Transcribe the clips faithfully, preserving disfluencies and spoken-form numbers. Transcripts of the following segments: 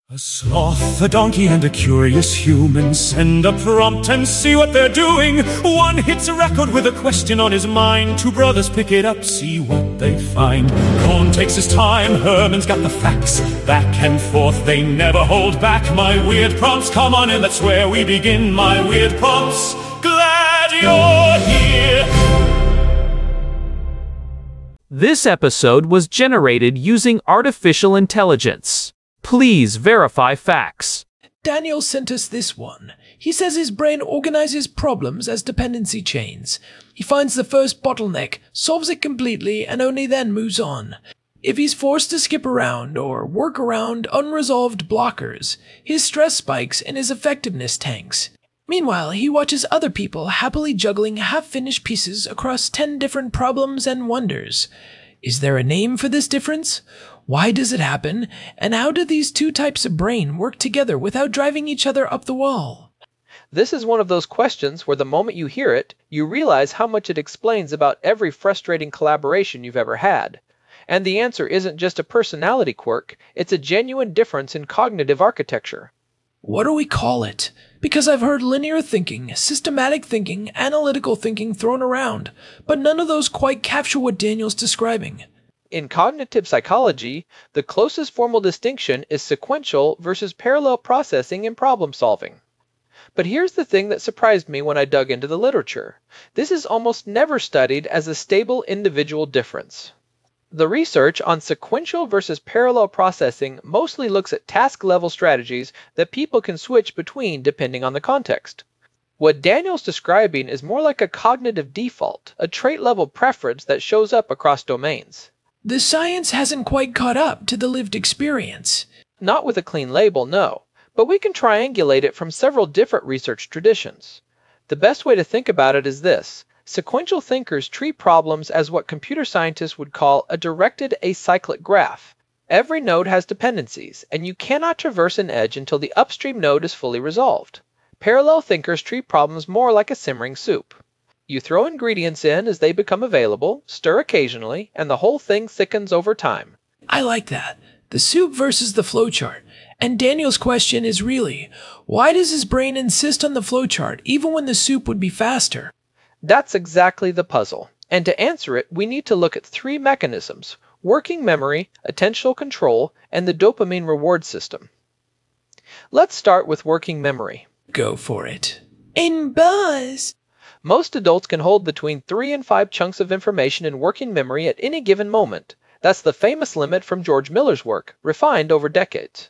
A sloth, a donkey, and a curious human send a prompt and see what they're doing. One hits a record with a question on his mind. Two brothers pick it up, see what they find. Cohn takes his time, Herman's got the facts. Back and forth, they never hold back. My weird prompts, come on in, that's where we begin. My weird prompts, glad you're here. This episode was generated using artificial intelligence. Please verify facts. Daniel sent us this one. He says his brain organizes problems as dependency chains. He finds the first bottleneck, solves it completely, and only then moves on. If he's forced to skip around or work around unresolved blockers, his stress spikes and his effectiveness tanks. Meanwhile, he watches other people happily juggling half-finished pieces across ten different problems and wonders. Is there a name for this difference? Why does it happen? And how do these two types of brain work together without driving each other up the wall? This is one of those questions where the moment you hear it, you realize how much it explains about every frustrating collaboration you've ever had. And the answer isn't just a personality quirk, it's a genuine difference in cognitive architecture. What do we call it? Because I've heard linear thinking, systematic thinking, analytical thinking thrown around, but none of those quite capture what Daniel's describing. In cognitive psychology, the closest formal distinction is sequential versus parallel processing and problem solving. But here's the thing that surprised me when I dug into the literature. This is almost never studied as a stable individual difference. The research on sequential versus parallel processing mostly looks at task-level strategies that people can switch between depending on the context. What Daniel's describing is more like a cognitive default, a trait-level preference that shows up across domains. The science hasn't quite caught up to the lived experience. Not with a clean label, no, but we can triangulate it from several different research traditions. The best way to think about it is this. Sequential thinkers treat problems as what computer scientists would call a directed acyclic graph. Every node has dependencies, and you cannot traverse an edge until the upstream node is fully resolved. Parallel thinkers treat problems more like a simmering soup. You throw ingredients in as they become available, stir occasionally, and the whole thing thickens over time. I like that. The soup versus the flowchart. And Daniel's question is really, why does his brain insist on the flowchart even when the soup would be faster? That's exactly the puzzle. And to answer it, we need to look at three mechanisms: working memory, attentional control, and the dopamine reward system. Let's start with working memory. Go for it. In Buzz! Most adults can hold between three and five chunks of information in working memory at any given moment. That's the famous limit from George Miller's work, refined over decades.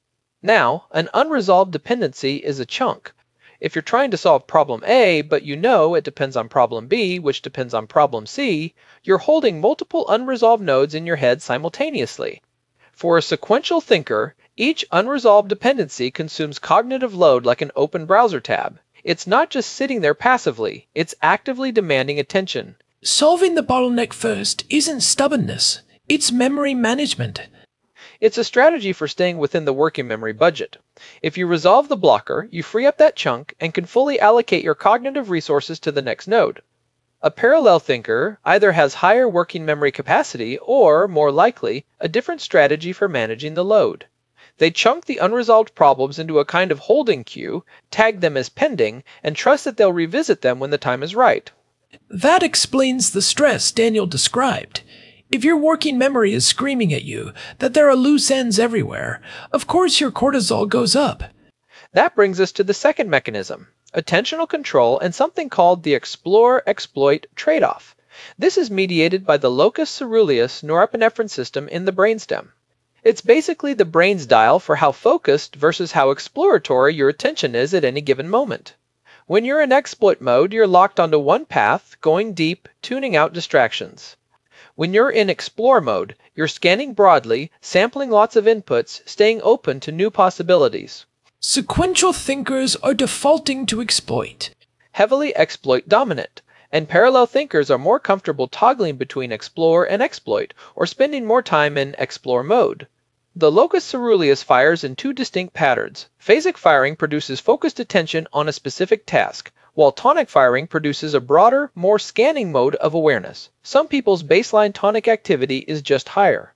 Now, an unresolved dependency is a chunk. If you're trying to solve problem A, but you know it depends on problem B, which depends on problem C, you're holding multiple unresolved nodes in your head simultaneously. For a sequential thinker, each unresolved dependency consumes cognitive load like an open browser tab. It's not just sitting there passively, it's actively demanding attention. Solving the bottleneck first isn't stubbornness, it's memory management. It's a strategy for staying within the working memory budget. If you resolve the blocker, you free up that chunk and can fully allocate your cognitive resources to the next node. A parallel thinker either has higher working memory capacity or, more likely, a different strategy for managing the load. They chunk the unresolved problems into a kind of holding queue, tag them as pending, and trust that they'll revisit them when the time is right. That explains the stress Daniel described. If your working memory is screaming at you that there are loose ends everywhere, of course your cortisol goes up. That brings us to the second mechanism, attentional control and something called the explore-exploit trade-off. This is mediated by the locus coeruleus norepinephrine system in the brainstem. It's basically the brain's dial for how focused versus how exploratory your attention is at any given moment. When you're in exploit mode, you're locked onto one path, going deep, tuning out distractions. When you're in explore mode, you're scanning broadly, sampling lots of inputs, staying open to new possibilities. Sequential thinkers are defaulting to exploit. Heavily exploit dominant. And parallel thinkers are more comfortable toggling between explore and exploit, or spending more time in explore mode. The locus coeruleus fires in two distinct patterns. Phasic firing produces focused attention on a specific task, while tonic firing produces a broader, more scanning mode of awareness. Some people's baseline tonic activity is just higher.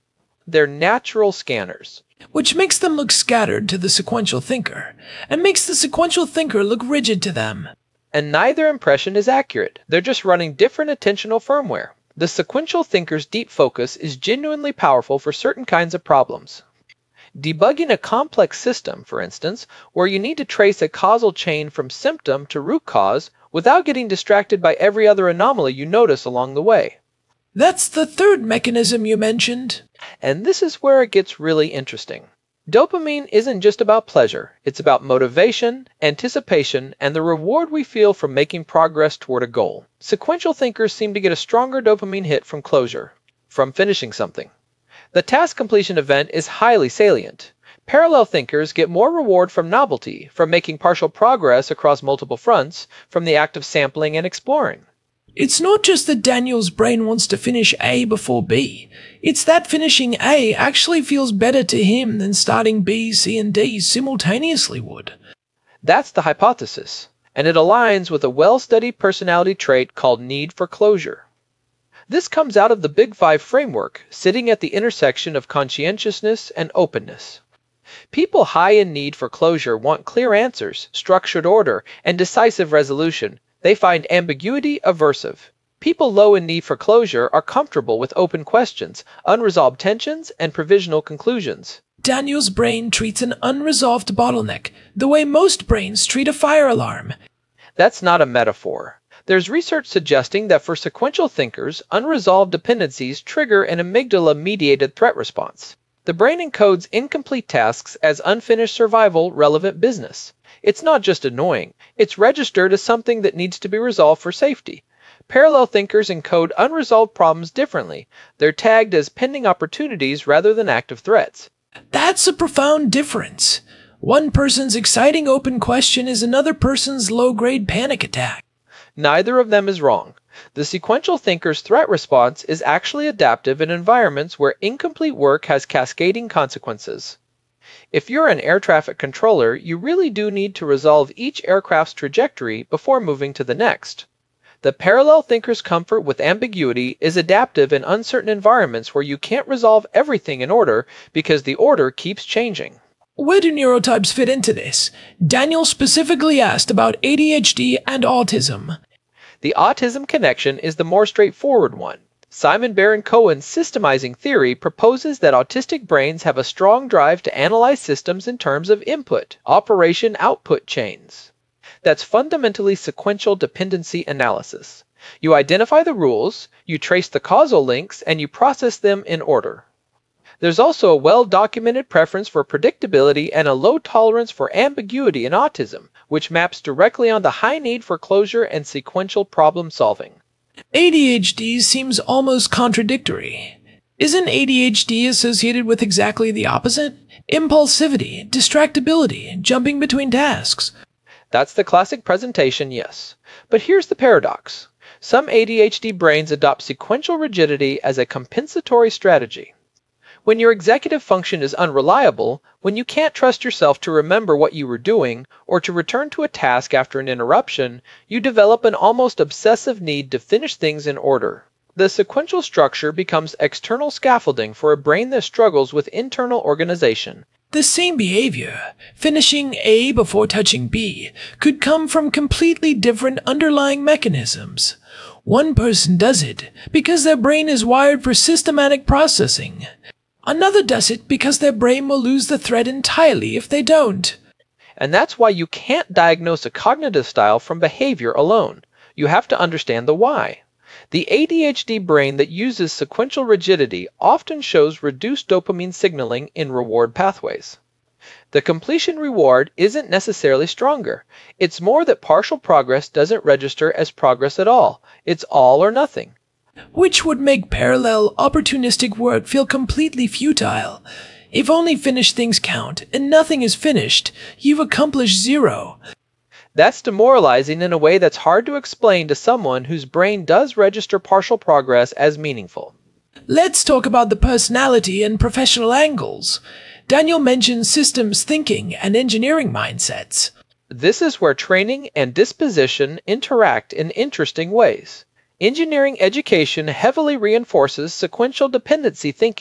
they're natural scanners. Which makes them look scattered to the sequential thinker, and makes the sequential thinker look rigid to them. And neither impression is accurate. They're just running different attentional firmware. The sequential thinker's deep focus is genuinely powerful for certain kinds of problems. Debugging a complex system, for instance, where you need to trace a causal chain from symptom to root cause without getting distracted by every other anomaly you notice along the way. That's the third mechanism you mentioned. And this is where it gets really interesting. Dopamine isn't just about pleasure. It's about motivation, anticipation, and the reward we feel from making progress toward a goal. Sequential thinkers seem to get a stronger dopamine hit from closure, from finishing something. The task completion event is highly salient. Parallel thinkers get more reward from novelty, from making partial progress across multiple fronts, from the act of sampling and exploring. It's not just that Daniel's brain wants to finish A before B. It's that finishing A actually feels better to him than starting B, C, and D simultaneously would. That's the hypothesis, and it aligns with a well-studied personality trait called need for closure. This comes out of the Big Five framework, sitting at the intersection of conscientiousness and openness. People high in need for closure want clear answers, structured order, and decisive resolution. They find ambiguity aversive. People low in need for closure are comfortable with open questions, unresolved tensions, and provisional conclusions. Daniel's brain treats an unresolved bottleneck the way most brains treat a fire alarm. That's not a metaphor. There's research suggesting that for sequential thinkers, unresolved dependencies trigger an amygdala-mediated threat response. The brain encodes incomplete tasks as unfinished survival relevant business. It's not just annoying, it's registered as something that needs to be resolved for safety. Parallel thinkers encode unresolved problems differently. They're tagged as pending opportunities rather than active threats. That's a profound difference. One person's exciting open question is another person's low-grade panic attack. Neither of them is wrong. The sequential thinker's threat response is actually adaptive in environments where incomplete work has cascading consequences. If you're an air traffic controller, you really do need to resolve each aircraft's trajectory before moving to the next. The parallel thinker's comfort with ambiguity is adaptive in uncertain environments where you can't resolve everything in order because the order keeps changing. Where do neurotypes fit into this? Daniel specifically asked about A D H D and autism. The autism connection is the more straightforward one. Simon Baron-Cohen's systemizing theory proposes that autistic brains have a strong drive to analyze systems in terms of input, operation, output chains. That's fundamentally sequential dependency analysis. You identify the rules, you trace the causal links, and you process them in order. There's also a well-documented preference for predictability and a low tolerance for ambiguity in autism, which maps directly on the high need for closure and sequential problem solving. A D H D seems almost contradictory. Isn't A D H D associated with exactly the opposite? Impulsivity, distractibility, jumping between tasks. That's the classic presentation, yes. But here's the paradox. Some A D H D brains adopt sequential rigidity as a compensatory strategy. When your executive function is unreliable, when you can't trust yourself to remember what you were doing or to return to a task after an interruption, you develop an almost obsessive need to finish things in order. The sequential structure becomes external scaffolding for a brain that struggles with internal organization. The same behavior, finishing A before touching B, could come from completely different underlying mechanisms. One person does it because their brain is wired for systematic processing. Another does it because their brain will lose the thread entirely if they don't. And that's why you can't diagnose a cognitive style from behavior alone. You have to understand the why. The A D H D brain that uses sequential rigidity often shows reduced dopamine signaling in reward pathways. The completion reward isn't necessarily stronger. It's more that partial progress doesn't register as progress at all. It's all or nothing. Which would make parallel, opportunistic work feel completely futile. If only finished things count, and nothing is finished, you've accomplished zero. That's demoralizing in a way that's hard to explain to someone whose brain does register partial progress as meaningful. Let's talk about the personality and professional angles. Daniel mentions systems thinking and engineering mindsets. This is where training and disposition interact in interesting ways. Engineering education heavily reinforces sequential dependency thinking.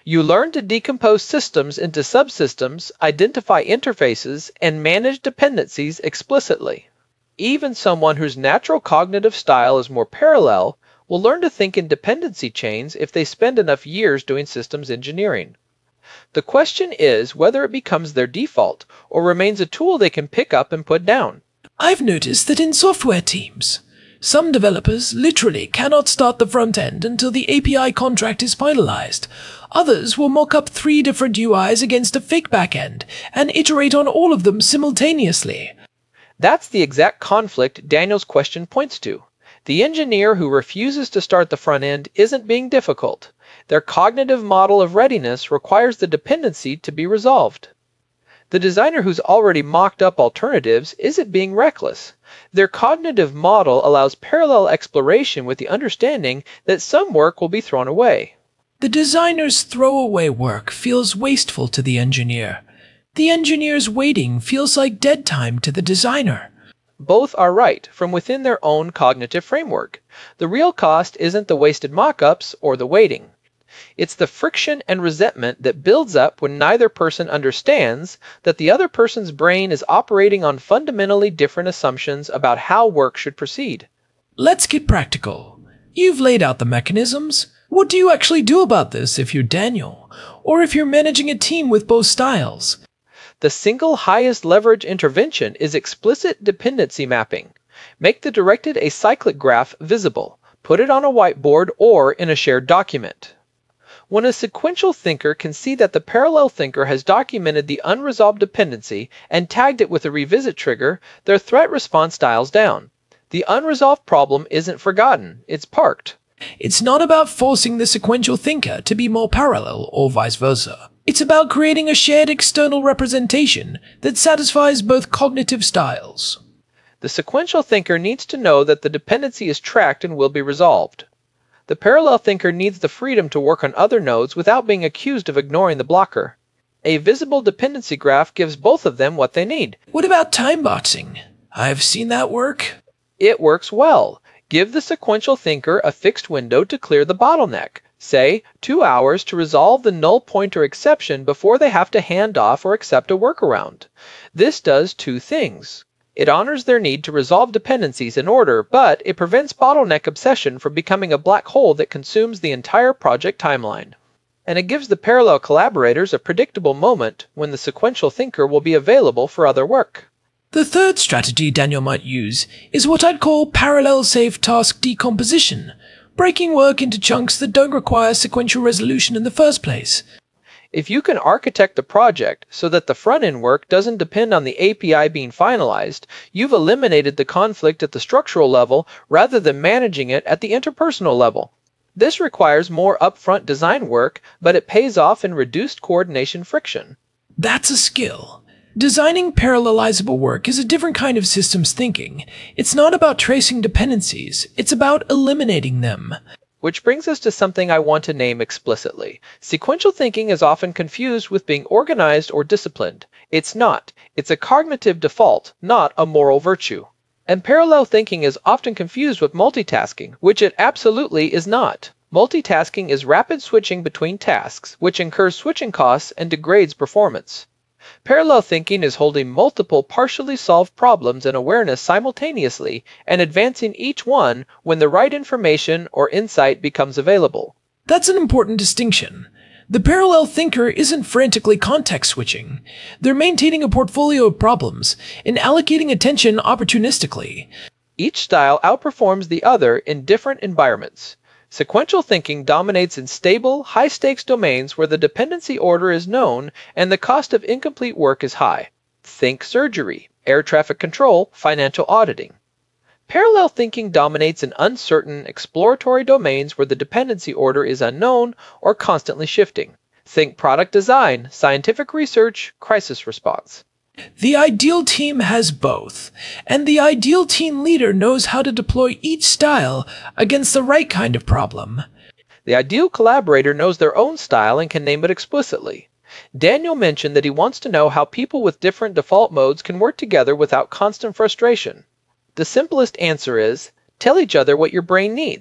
You learn to decompose systems into subsystems, identify interfaces, and manage dependencies explicitly. Even someone whose natural cognitive style is more parallel will learn to think in dependency chains if they spend enough years doing systems engineering. The question is whether it becomes their default or remains a tool they can pick up and put down. I've noticed that in software teams, some developers literally cannot start the front end until the A P I contract is finalized. Others will mock up three different U Is against a fake backend and iterate on all of them simultaneously. That's the exact conflict Daniel's question points to. The engineer who refuses to start the front end isn't being difficult. Their cognitive model of readiness requires the dependency to be resolved. The designer who's already mocked up alternatives isn't being reckless. Their cognitive model allows parallel exploration with the understanding that some work will be thrown away. The designer's throwaway work feels wasteful to the engineer. The engineer's waiting feels like dead time to the designer. Both are right from within their own cognitive framework. The real cost isn't the wasted mock-ups or the waiting. It's the friction and resentment that builds up when neither person understands that the other person's brain is operating on fundamentally different assumptions about how work should proceed. Let's get practical. You've laid out the mechanisms. What do you actually do about this if you're Daniel, or if you're managing a team with both styles? The single highest leverage intervention is explicit dependency mapping. Make the directed acyclic graph visible. Put it on a whiteboard or in a shared document. When a sequential thinker can see that the parallel thinker has documented the unresolved dependency and tagged it with a revisit trigger, their threat response dials down. The unresolved problem isn't forgotten, it's parked. It's not about forcing the sequential thinker to be more parallel or vice versa. It's about creating a shared external representation that satisfies both cognitive styles. The sequential thinker needs to know that the dependency is tracked and will be resolved. The parallel thinker needs the freedom to work on other nodes without being accused of ignoring the blocker. A visible dependency graph gives both of them what they need. What about time boxing? I've seen that work. It works well. Give the sequential thinker a fixed window to clear the bottleneck. Say, two hours to resolve the null pointer exception before they have to hand off or accept a workaround. This does two things. It honors their need to resolve dependencies in order, but it prevents bottleneck obsession from becoming a black hole that consumes the entire project timeline. And it gives the parallel collaborators a predictable moment when the sequential thinker will be available for other work. The third strategy Daniel might use is what I'd call parallel safe task decomposition, breaking work into chunks that don't require sequential resolution in the first place. If you can architect the project so that the front-end work doesn't depend on the A P I being finalized, you've eliminated the conflict at the structural level rather than managing it at the interpersonal level. This requires more upfront design work, but it pays off in reduced coordination friction. That's a skill. Designing parallelizable work is a different kind of systems thinking. It's not about tracing dependencies, it's about eliminating them. Which brings us to something I want to name explicitly. Sequential thinking is often confused with being organized or disciplined. It's not. It's a cognitive default, not a moral virtue. And parallel thinking is often confused with multitasking, which it absolutely is not. Multitasking is rapid switching between tasks, which incurs switching costs and degrades performance. Parallel thinking is holding multiple partially solved problems and awareness simultaneously and advancing each one when the right information or insight becomes available. That's an important distinction. The parallel thinker isn't frantically context switching. They're maintaining a portfolio of problems and allocating attention opportunistically. Each style outperforms the other in different environments. Sequential thinking dominates in stable, high-stakes domains where the dependency order is known and the cost of incomplete work is high. Think surgery, air traffic control, financial auditing. Parallel thinking dominates in uncertain, exploratory domains where the dependency order is unknown or constantly shifting. Think product design, scientific research, crisis response. The ideal team has both, and the ideal team leader knows how to deploy each style against the right kind of problem. The ideal collaborator knows their own style and can name it explicitly. Daniel mentioned that he wants to know how people with different default modes can work together without constant frustration. The simplest answer is, tell each other what your brain needs.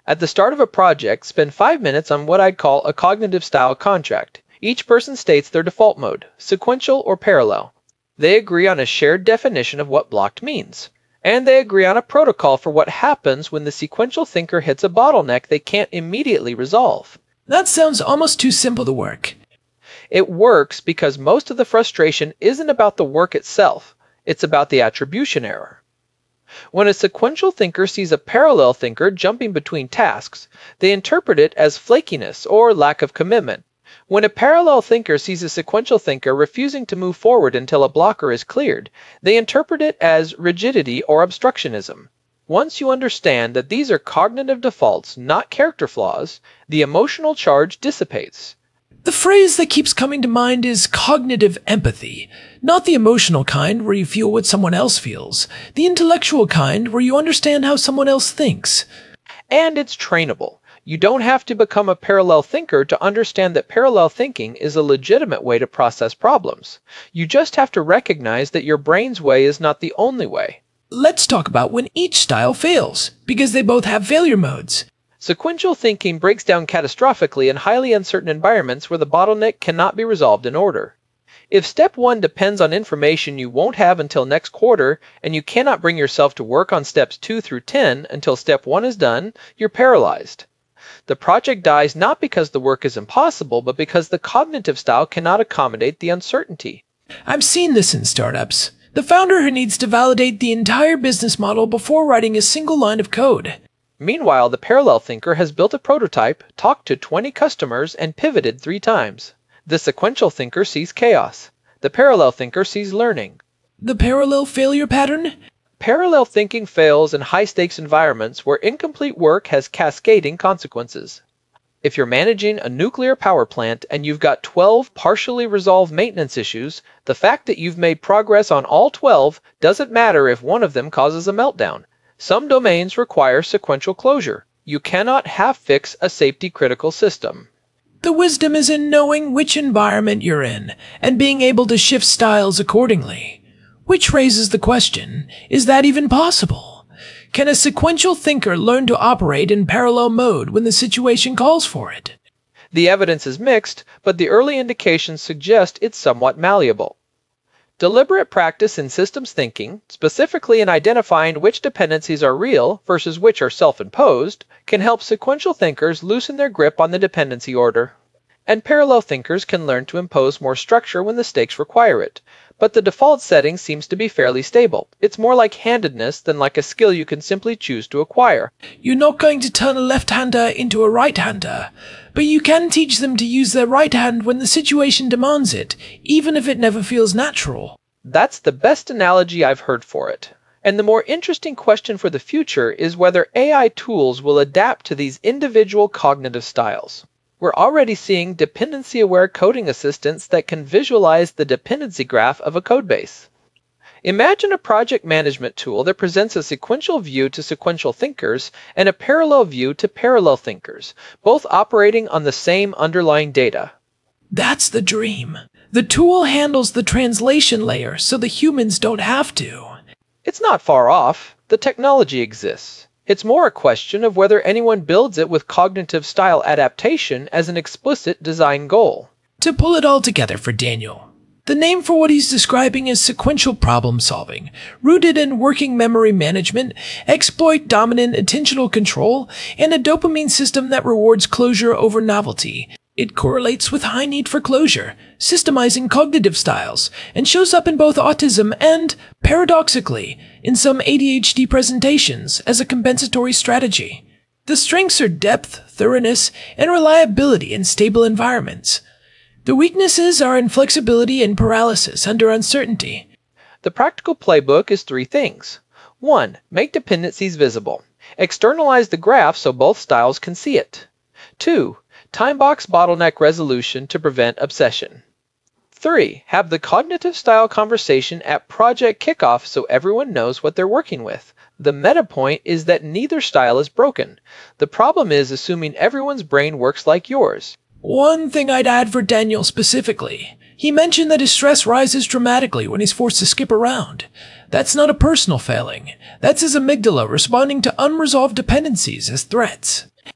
At the start of a project, spend five minutes on what I'd call a cognitive style contract. Each person states their default mode, sequential or parallel. They agree on a shared definition of what blocked means. And they agree on a protocol for what happens when the sequential thinker hits a bottleneck they can't immediately resolve. That sounds almost too simple to work. It works because most of the frustration isn't about the work itself, it's about the attribution error. When a sequential thinker sees a parallel thinker jumping between tasks, they interpret it as flakiness or lack of commitment. When a parallel thinker sees a sequential thinker refusing to move forward until a blocker is cleared, they interpret it as rigidity or obstructionism. Once you understand that these are cognitive defaults, not character flaws, the emotional charge dissipates. The phrase that keeps coming to mind is cognitive empathy, not the emotional kind where you feel what someone else feels, the intellectual kind where you understand how someone else thinks. And it's trainable. You don't have to become a parallel thinker to understand that parallel thinking is a legitimate way to process problems. You just have to recognize that your brain's way is not the only way. Let's talk about when each style fails, because they both have failure modes. Sequential thinking breaks down catastrophically in highly uncertain environments where the bottleneck cannot be resolved in order. If step one depends on information you won't have until next quarter, and you cannot bring yourself to work on steps two through ten until step one is done, you're paralyzed. The project dies not because the work is impossible, but because the cognitive style cannot accommodate the uncertainty. I've seen this in startups. The founder who needs to validate the entire business model before writing a single line of code. Meanwhile, the parallel thinker has built a prototype, talked to twenty customers, and pivoted three times. The sequential thinker sees chaos. The parallel thinker sees learning. The parallel failure pattern? Parallel thinking fails in high-stakes environments where incomplete work has cascading consequences. If you're managing a nuclear power plant and you've got twelve partially resolved maintenance issues, the fact that you've made progress on all twelve doesn't matter if one of them causes a meltdown. Some domains require sequential closure. You cannot half-fix a safety-critical system. The wisdom is in knowing which environment you're in and being able to shift styles accordingly. Which raises the question, is that even possible? Can a sequential thinker learn to operate in parallel mode when the situation calls for it? The evidence is mixed, but the early indications suggest it's somewhat malleable. Deliberate practice in systems thinking, specifically in identifying which dependencies are real versus which are self-imposed, can help sequential thinkers loosen their grip on the dependency order. And parallel thinkers can learn to impose more structure when the stakes require it. But the default setting seems to be fairly stable. It's more like handedness than like a skill you can simply choose to acquire. You're not going to turn a left-hander into a right-hander, but you can teach them to use their right hand when the situation demands it, even if it never feels natural. That's the best analogy I've heard for it. And the more interesting question for the future is whether A I tools will adapt to these individual cognitive styles. We're already seeing dependency-aware coding assistants that can visualize the dependency graph of a codebase. Imagine a project management tool that presents a sequential view to sequential thinkers and a parallel view to parallel thinkers, both operating on the same underlying data. That's the dream. The tool handles the translation layer so the humans don't have to. It's not far off. The technology exists. It's more a question of whether anyone builds it with cognitive style adaptation as an explicit design goal. To pull it all together for Daniel, the name for what he's describing is sequential problem solving, rooted in working memory management, exploit dominant attentional control, and a dopamine system that rewards closure over novelty. It correlates with high need for closure, systemizing cognitive styles, and shows up in both autism and, paradoxically, in some A D H D presentations as a compensatory strategy. The strengths are depth, thoroughness, and reliability in stable environments. The weaknesses are inflexibility and paralysis under uncertainty. The practical playbook is three things. One, make dependencies visible. Externalize the graph so both styles can see it. Two, timebox bottleneck resolution to prevent obsession. Three, have the cognitive style conversation at project kickoff so everyone knows what they're working with. The meta point is that neither style is broken. The problem is assuming everyone's brain works like yours. One thing I'd add for Daniel specifically. He mentioned that his stress rises dramatically when he's forced to skip around. That's not a personal failing. That's his amygdala responding to unresolved dependencies as threats.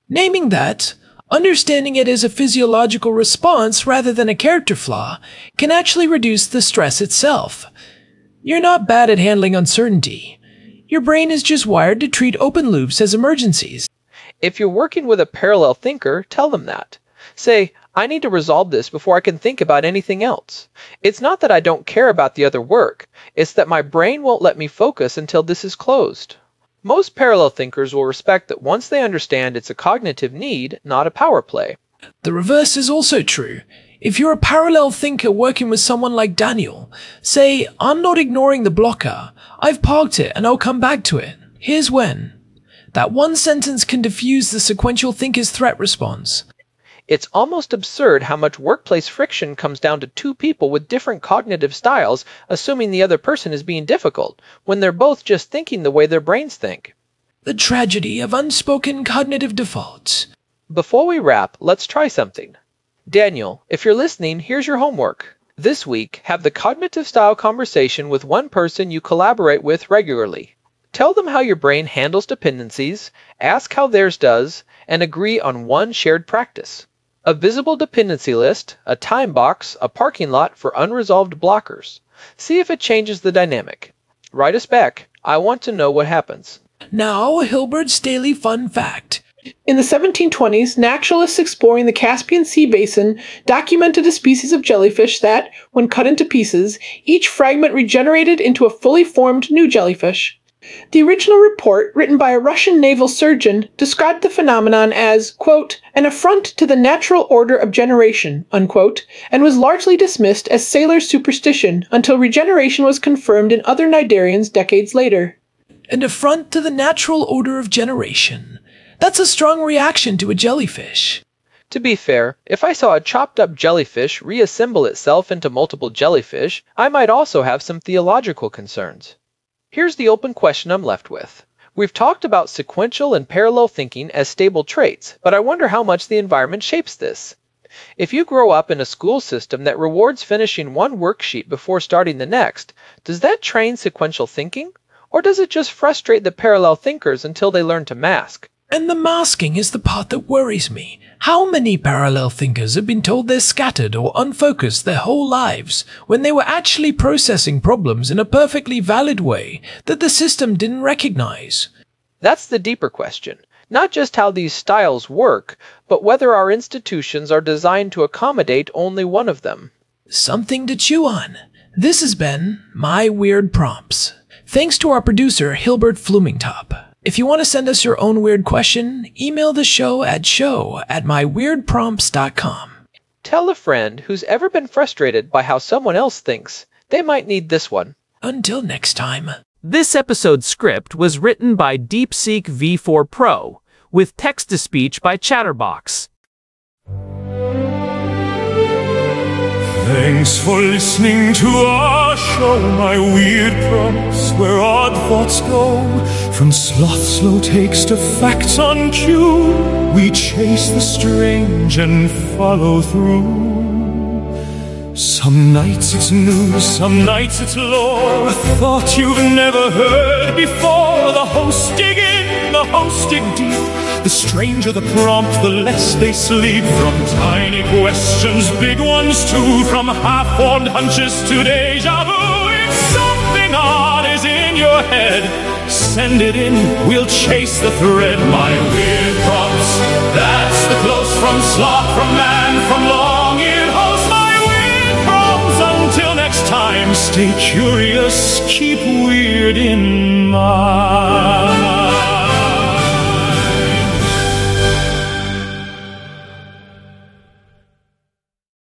Naming that, understanding it as a physiological response rather than a character flaw can actually reduce the stress itself. You're not bad at handling uncertainty. Your brain is just wired to treat open loops as emergencies. If you're working with a parallel thinker, tell them that. Say, I need to resolve this before I can think about anything else. It's not that I don't care about the other work, it's that my brain won't let me focus until this is closed. Most parallel thinkers will respect that once they understand it's a cognitive need, not a power play. The reverse is also true. If you're a parallel thinker working with someone like Daniel, say, I'm not ignoring the blocker, I've parked it and I'll come back to it. Here's when. That one sentence can diffuse the sequential thinker's threat response. It's almost absurd how much workplace friction comes down to two people with different cognitive styles assuming the other person is being difficult, when they're both just thinking the way their brains think. The tragedy of unspoken cognitive defaults. Before we wrap, let's try something. Daniel, if you're listening, here's your homework. This week, have the cognitive style conversation with one person you collaborate with regularly. Tell them how your brain handles dependencies, ask how theirs does, and agree on one shared practice. A visible dependency list, a time box, a parking lot for unresolved blockers. See if it changes the dynamic. Write us back. I want to know what happens. Now, Hilbert's daily fun fact. In the seventeen twenties, naturalists exploring the Caspian Sea basin documented a species of jellyfish that, when cut into pieces, each fragment regenerated into a fully formed new jellyfish. The original report, written by a Russian naval surgeon, described the phenomenon as, quote, an affront to the natural order of generation, unquote, and was largely dismissed as sailor superstition until regeneration was confirmed in other cnidarians decades later. An affront to the natural order of generation. That's a strong reaction to a jellyfish. To be fair, if I saw a chopped up jellyfish reassemble itself into multiple jellyfish, I might also have some theological concerns. Here's the open question I'm left with. We've talked about sequential and parallel thinking as stable traits, but I wonder how much the environment shapes this. If you grow up in a school system that rewards finishing one worksheet before starting the next, does that train sequential thinking? Or does it just frustrate the parallel thinkers until they learn to mask? And the masking is the part that worries me. How many parallel thinkers have been told they're scattered or unfocused their whole lives, when they were actually processing problems in a perfectly valid way that the system didn't recognize? That's the deeper question. Not just how these styles work, but whether our institutions are designed to accommodate only one of them. Something to chew on. This has been My Weird Prompts. Thanks to our producer, Hilbert Flumingtop. If you want to send us your own weird question, email the show at show at my weird prompts dot com. Tell a friend who's ever been frustrated by how someone else thinks. They might need this one. Until next time. This episode's script was written by DeepSeek V four Pro, with text-to-speech by Chatterbox. Thanks for listening to our show, My Weird Prompts, where odd thoughts go. From sloth slow takes to facts on cue, we chase the strange and follow through. Some nights it's news, some nights it's lore, a thought you've never heard before. The hosts dig in, the hosts dig deep. The stranger the prompt, the less they sleep. From tiny questions, big ones too. From half-formed hunches to deja vu. If something odd is in your head, send it in, we'll chase the thread. My Weird Prompts, that's the close from sloth, from man, from long-eared host. My Weird Prompts, until next time, stay curious, keep weird in mind.